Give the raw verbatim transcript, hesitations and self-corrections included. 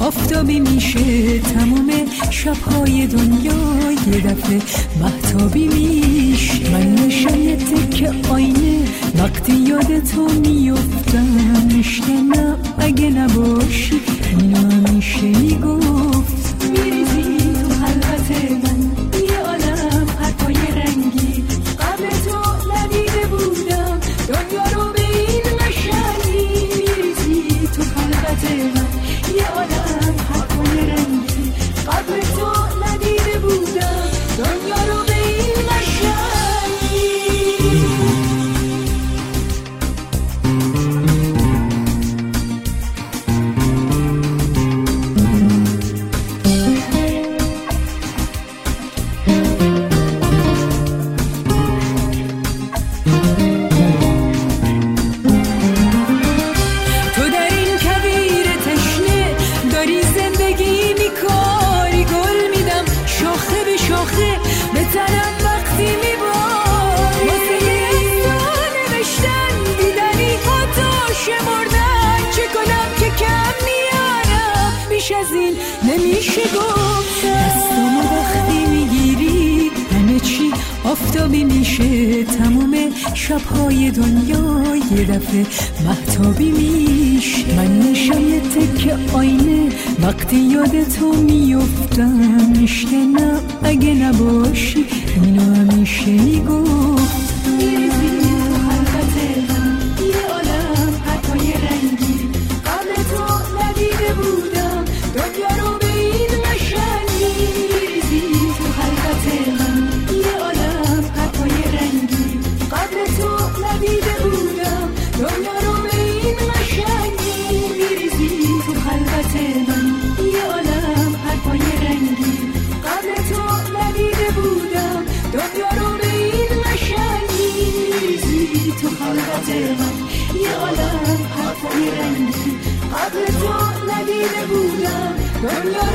آفتابی میشه تمام شبهای دنیا، یه دفعه مهتابی میشه. من نشم یه تکه آینه وقتی یاد تو میفتم، میشکنم اگه نباشی اینو همیشه میگفت. میریزی تو خلوت من یه عالم حرفای رنگی، قبل تو ندیده بودم دنیا رو به این قشنگی. میریزی تو خلوت من یه عالم حرفای رنگی، قبل تو ندیده بودم دنیا رو به این قشنگی. تو در این کویر تشنه داری زندگی میکاری، گل میدم شاخه به شاخه به تنم وقتی میباری. واسه یه نوشتن دیدنی ها تا شمردن، چه کنم که کم میارم بیش از این نمیشه گفت. دستامو وقتی میگیری همه چی آفتابی میشه، تمام شبهای دنیا یه دفعه مهتابی میشه. من نشم یه تکه آینه وقتی یاد تو میفتم، میشکنم اگه نباشی اینو همیشه میگفت. میریزی تو خلوت من یه عالم حرفای رنگی، قبل تو ندیده بودم دنیا رو به این قشنگی. میریزی تو خلوت من یه عالم حرفای رنگی، قبل تو ندیده بودم دنیا رو به این قشنگی. میریزی تو خلوت من یه عالم حرفای رنگی، قبل تو ندیده بودم دنیا رو به این قشنگی. میریزی تو خلوت من یه عالم حرفای رنگی، قبل تو ندیده بودم دنیا